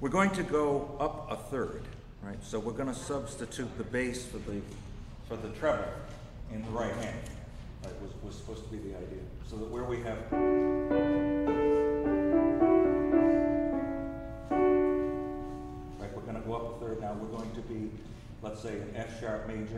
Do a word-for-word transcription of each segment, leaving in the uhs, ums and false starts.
We're going to go up a third, right? So we're going to substitute the bass for the for the treble in the right hand. That was, was supposed to be the idea. So that where we have right, we're going to go up a third now. We're going to be, let's say, an F sharp major.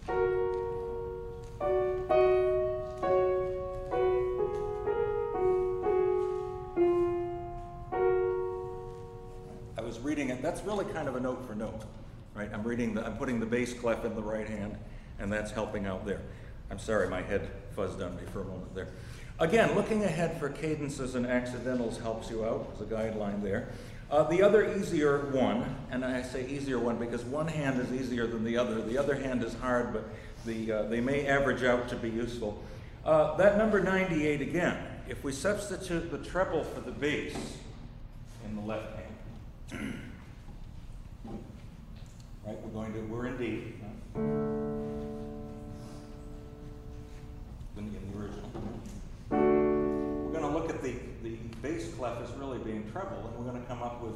I was reading it. That's really kind of a note for note, right? I'm reading the, I'm putting the bass clef in the right hand, and that's helping out there. I'm sorry, my head fuzzed on me for a moment there. Again, looking ahead for cadences and accidentals helps you out as a guideline there. Uh, the other easier one, and I say easier one because one hand is easier than the other. The other hand is hard, but the, uh, they may average out to be useful. Uh, that number ninety-eight again, if we substitute the treble for the bass in the left hand, right, we're going to, we're in D. Right? In the original. We're going to look at the, the bass clef as really being treble, and we're going to come up with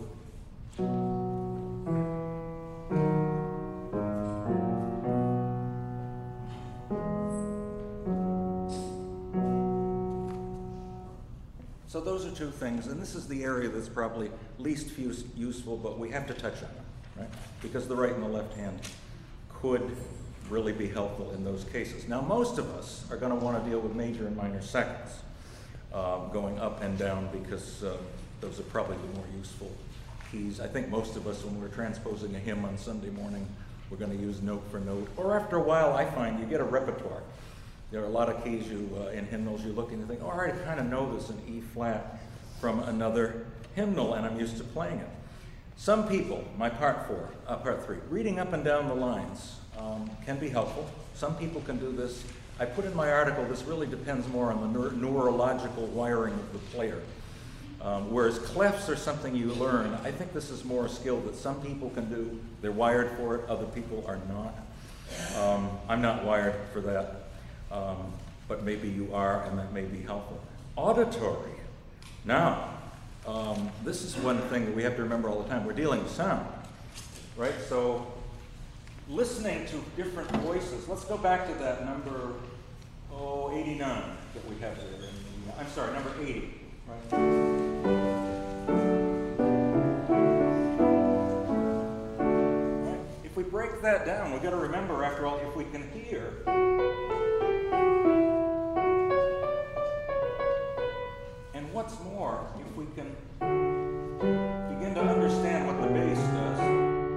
so those are two things, and this is the area that's probably least fuse, useful, but we have to touch on it, right? Because the right and the left hand could really be helpful in those cases. Now, most of us are going to want to deal with major and minor seconds, um, going up and down, because uh, those are probably the more useful keys. I think most of us, when we're transposing a hymn on Sunday morning, we're going to use note for note. Or after a while, I find you get a repertoire. There are a lot of keys you, uh, in hymnals you look and you think, oh, I already kind of know this in E flat from another hymnal, and I'm used to playing it. Some people, my part four, uh, part three, reading up and down the lines um, can be helpful. Some people can do this. I put in my article, this really depends more on the neur neurological wiring of the player. Um, whereas clefs are something you learn, I think this is more a skill that some people can do. They're wired for it, other people are not. Um, I'm not wired for that, um, but maybe you are, and that may be helpful. Auditory. Now, um, this is one thing that we have to remember all the time. We're dealing with sound, right? So, listening to different voices. Let's go back to that number, oh, eighty-nine that we have there. In the, I'm sorry, number eighty, right? Right? If we break that down, we've got to remember, after all, if we can hear, and what's more, if we can begin to understand what the bass does,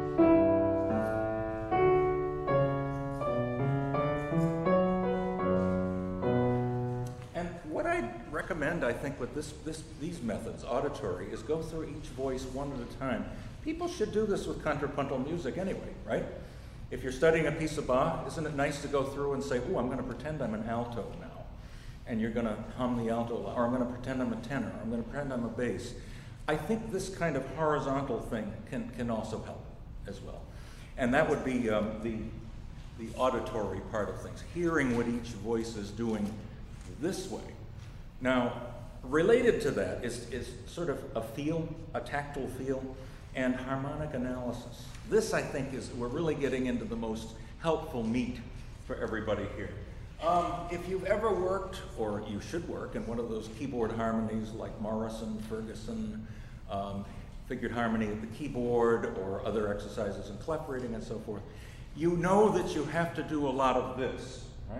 recommend, I think, with this, this, these methods, auditory, is go through each voice one at a time. People should do this with contrapuntal music anyway, right? If you're studying a piece of Bach, isn't it nice to go through and say, oh, I'm going to pretend I'm an alto now, and you're going to hum the alto, or I'm going to pretend I'm a tenor, or I'm going to pretend I'm a bass. I think this kind of horizontal thing can, can also help as well. And that would be um, the, the auditory part of things, hearing what each voice is doing this way. Now, related to that is, is sort of a feel, a tactile feel, and harmonic analysis. This, I think, is, we're really getting into the most helpful meat for everybody here. Um, if you've ever worked, or you should work, in one of those keyboard harmonies like Morrison, Ferguson, um, figured harmony at the keyboard, or other exercises in clef reading and so forth, you know that you have to do a lot of this, right?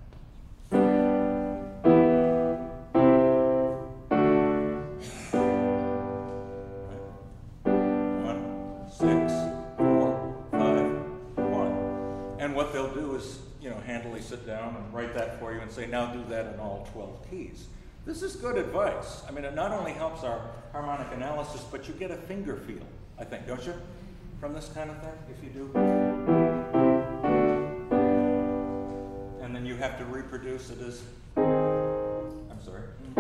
Sit down and write that for you and say, now do that in all twelve keys. This is good advice. I mean, it not only helps our harmonic analysis, but you get a finger feel, I think, don't you? From this kind of thing, if you do. And then you have to reproduce it as, I'm sorry.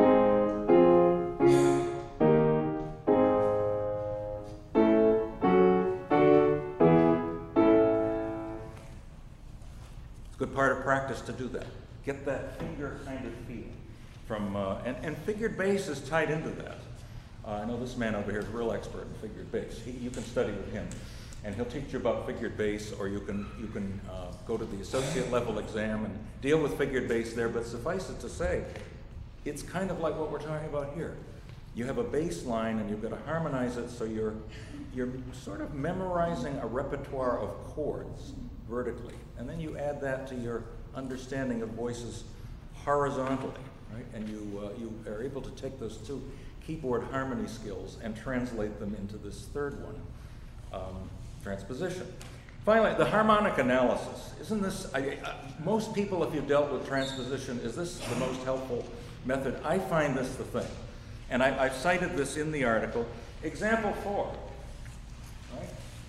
Good part of practice to do that. Get that finger kind of feel from, uh, and, and figured bass is tied into that. Uh, I know this man over here is a real expert in figured bass. He, you can study with him, and he'll teach you about figured bass, or you can, you can uh, go to the associate level exam and deal with figured bass there, but suffice it to say, it's kind of like what we're talking about here. You have a bass line and you've got to harmonize it so you're, you're sort of memorizing a repertoire of chords vertically. And then you add that to your understanding of voices horizontally, right? And you, uh, you are able to take those two keyboard harmony skills and translate them into this third one, um, transposition. Finally, the harmonic analysis. Isn't this, I, I, most people, if you've dealt with transposition, is this the most helpful method? I find this the thing. And I, I've cited this in the article. Example four, right?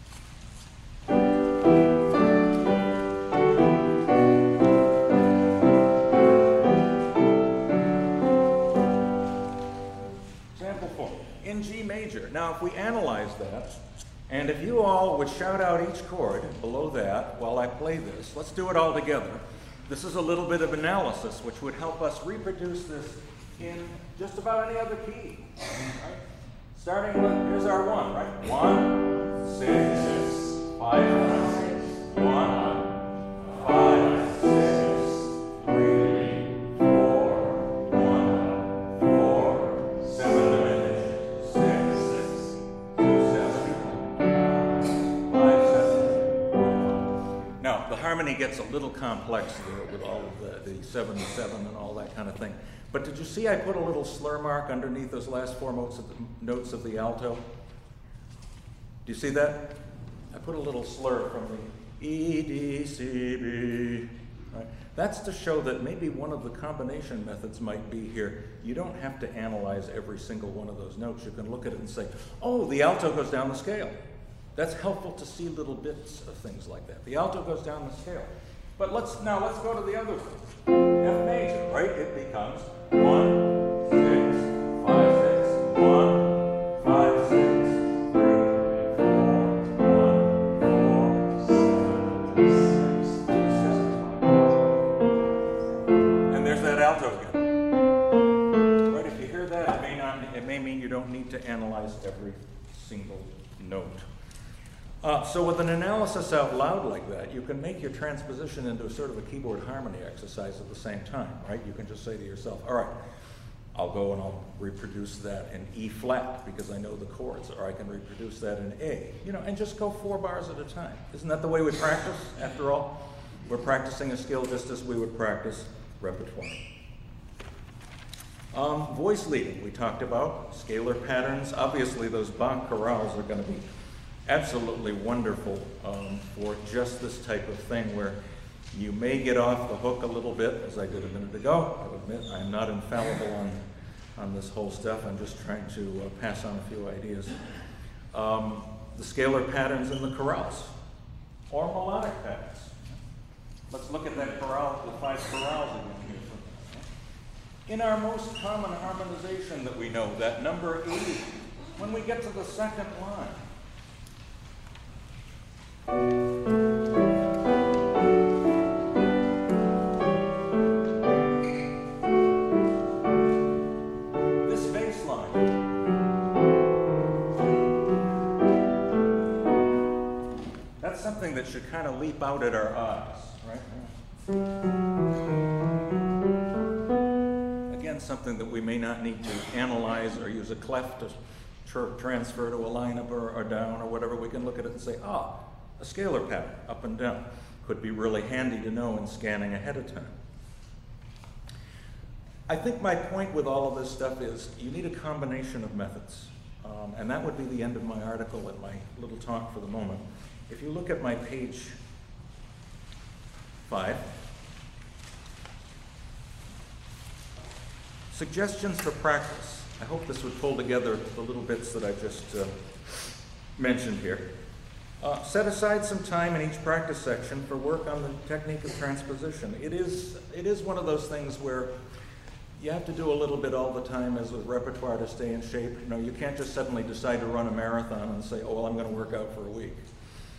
Example four, in G major. Now, if we analyze that, and if you all would shout out each chord below that while I play this, let's do it all together. This is a little bit of analysis which would help us reproduce this in just about any other key. Right? Starting with, here's our one, right? One, six, five, one, five, six, three, four, one, four, seven diminished, six, six, two, seven, five, seven. Now, the harmony gets a little complex there with all of the, the seven, seven, and all that kind of thing. But did you see I put a little slur mark underneath those last four notes of the, notes of the alto? Do you see that? I put a little slur from the E, D, C, B. Right? That's to show that maybe one of the combination methods might be here. You don't have to analyze every single one of those notes. You can look at it and say, oh, the alto goes down the scale. That's helpful to see little bits of things like that. The alto goes down the scale. But let's now let's go to the other one. F major, right? It becomes one, six, five, six, one, five, six, three, four, one, four, seven, six, two, seven, five. And there's that alto again. Right? If you hear that, it may not. It may mean you don't need to analyze every single note. Uh, so with an analysis out loud like that, you can make your transposition into a sort of a keyboard harmony exercise at the same time, right? You can just say to yourself, all right, I'll go and I'll reproduce that in E flat because I know the chords, or I can reproduce that in A, you know, and just go four bars at a time. Isn't that the way we practice, after all? We're practicing a skill just as we would practice repertoire. Um, voice leading, we talked about, scalar patterns. Obviously, those Bach chorales are going to be absolutely wonderful um, for just this type of thing where you may get off the hook a little bit, as I did a minute ago. I admit I'm not infallible on, on this whole stuff. I'm just trying to uh, pass on a few ideas. Um, the scalar patterns in the chorales, or melodic patterns. Let's look at that chorale, the five chorales again here. In our most common harmonization that we know, that number eighty, when we get to the second line, this bass line, that's something that should kind of leap out at our eyes, right? Again, something that we may not need to analyze or use a clef to tr transfer to a line up or, or down or whatever. We can look at it and say, ah, a scalar pattern, up and down. Could be really handy to know in scanning ahead of time. I think my point with all of this stuff is you need a combination of methods. Um, and that would be the end of my article and my little talk for the moment. If you look at my page five, suggestions for practice. I hope this would pull together the little bits that I just uh, mentioned here. Uh, set aside some time in each practice section for work on the technique of transposition. It is, it is one of those things where you have to do a little bit all the time as with repertoire to stay in shape. You know, you can't just suddenly decide to run a marathon and say, oh, well, I'm going to work out for a week.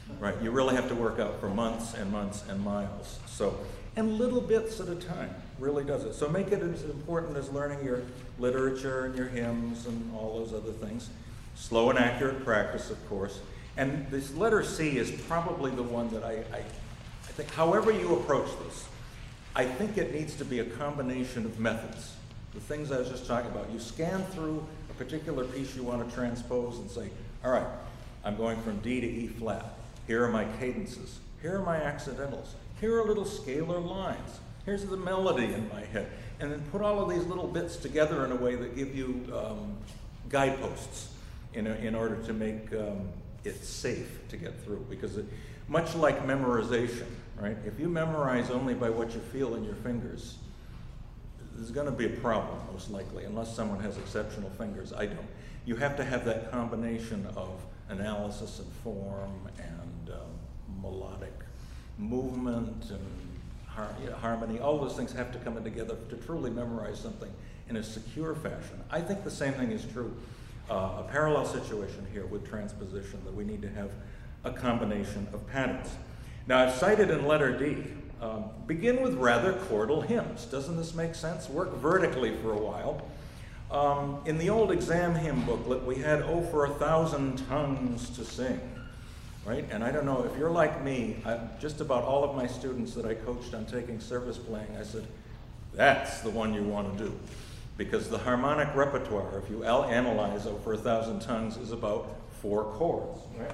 right? You really have to work out for months and months and miles. So, and little bits at a time really does it. So make it as important as learning your literature and your hymns and all those other things. Slow and accurate practice, of course. And this letter C is probably the one that I, I, I think, however you approach this, I think it needs to be a combination of methods. The things I was just talking about. You scan through a particular piece you want to transpose and say, all right, I'm going from D to E flat. Here are my cadences. Here are my accidentals. Here are little scalar lines. Here's the melody in my head. And then put all of these little bits together in a way that give you um, guideposts in, a, in order to make um, it safe to get through. Because it, much like memorization, right? If you memorize only by what you feel in your fingers, there's going to be a problem, most likely, unless someone has exceptional fingers. I don't. You have to have that combination of analysis and form and um, melodic movement and har you know, harmony. All those things have to come in together to truly memorize something in a secure fashion. I think the same thing is true. Uh, a parallel situation here with transposition, that we need to have a combination of patterns. Now, I've cited in letter D, um, begin with rather chordal hymns. Doesn't this make sense? Work vertically for a while. Um, in the old exam hymn booklet, we had "Oh, for a thousand tongues to sing," right? And I don't know, if you're like me, I, just about all of my students that I coached on taking service playing, I said, that's the one you want to do. Because the harmonic repertoire, if you analyze "Oh, for a thousand tongues," is about four chords, right?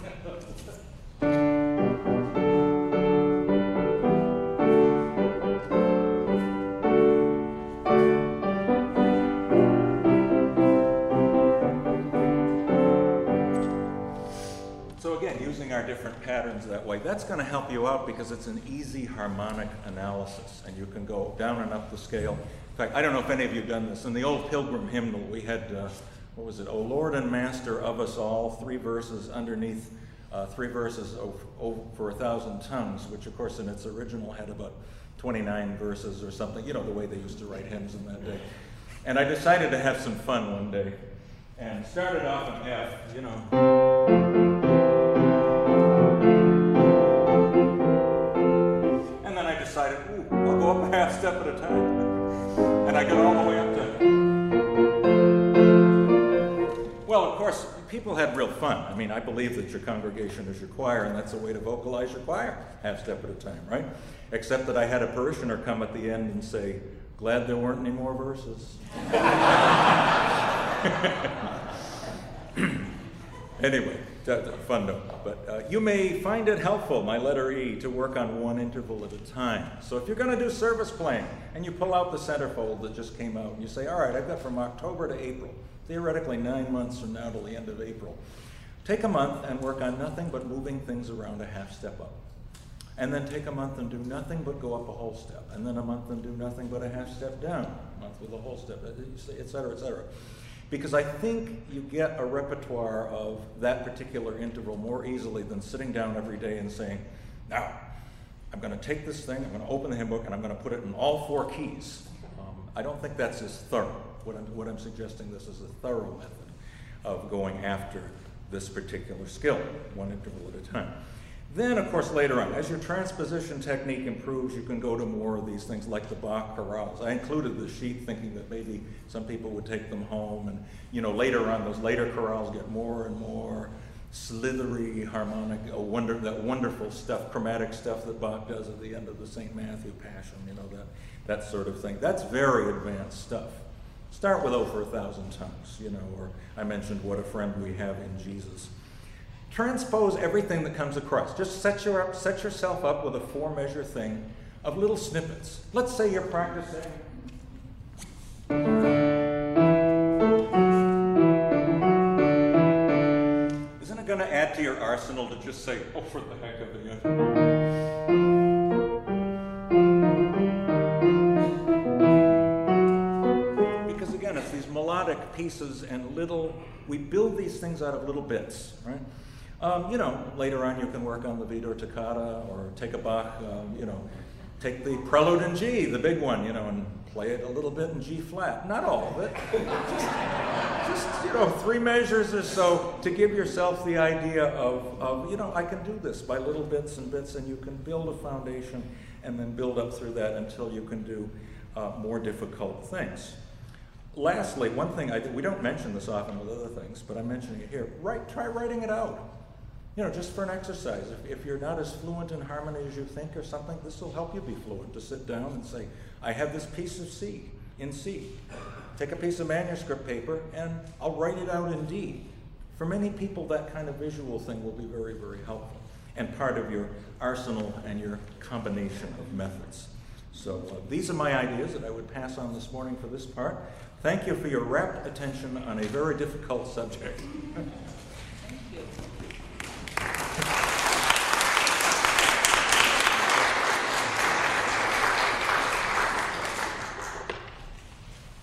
Using our different patterns that way, that's going to help you out because it's an easy harmonic analysis and you can go down and up the scale. In fact, I don't know if any of you have done this. In the old Pilgrim hymnal, we had, uh, what was it, "O Lord and Master of us all," three verses underneath, uh, three verses oh, oh, for a thousand tongues, which of course in its original had about twenty-nine verses or something, you know, the way they used to write hymns in that day. And I decided to have some fun one day and started off in F, you know. Decided, ooh, I'll go up a half step at a time. And I got all the way up to... Well, of course, people had real fun. I mean, I believe that your congregation is your choir, and that's a way to vocalize your choir, half step at a time, right? Except that I had a parishioner come at the end and say, "Glad there weren't any more verses." Anyway, that's a fun note. But uh, you may find it helpful, my letter E, to work on one interval at a time. So if you're going to do service playing and you pull out the centerfold that just came out and you say, all right, I've got from October to April, theoretically nine months from now till the end of April. Take a month and work on nothing but moving things around a half step up. And then take a month and do nothing but go up a whole step. And then a month and do nothing but a half step down. A month with a whole step, et cetera, et cetera. Because I think you get a repertoire of that particular interval more easily than sitting down every day and saying, now, I'm going to take this thing, I'm going to open the hymn book, and I'm going to put it in all four keys. Um, I don't think that's as thorough. What I'm, what I'm suggesting, this is a thorough method of going after this particular skill, one interval at a time. Then, of course, later on, as your transposition technique improves, you can go to more of these things like the Bach chorales. I included the sheet thinking that maybe some people would take them home, and you know, later on, those later chorales get more and more slithery, harmonic, oh, wonder, that wonderful stuff, chromatic stuff that Bach does at the end of the Saint Matthew Passion, you know, that, that sort of thing. That's very advanced stuff. Start with "Oh, for a thousand tongues," you know, or I mentioned "What a friend we have in Jesus." Transpose everything that comes across. Just set, your up, set yourself up with a four-measure thing of little snippets. Let's say you're practicing. Isn't it going to add to your arsenal to just say, "Oh, for the heck of it"? Because again, it's these melodic pieces and little, we build these things out of little bits, right? Um, you know, later on you can work on the Vito Toccata or take a Bach, um, you know, take the prelude in G, the big one, you know, and play it a little bit in G flat. Not all of it. Just, just, you know, three measures or so to give yourself the idea of, of, you know, I can do this by little bits and bits, and you can build a foundation and then build up through that until you can do uh, more difficult things. Lastly, one thing, I, we don't mention this often with other things, but I'm mentioning it here. Write, try writing it out. You know, just for an exercise. If, if you're not as fluent in harmony as you think or something, this will help you be fluent, to sit down and say, I have this piece of C, in C. Take a piece of manuscript paper and I'll write it out in D. For many people, that kind of visual thing will be very, very helpful and part of your arsenal and your combination of methods. So uh, these are my ideas that I would pass on this morning for this part. Thank you for your rapt attention on a very difficult subject.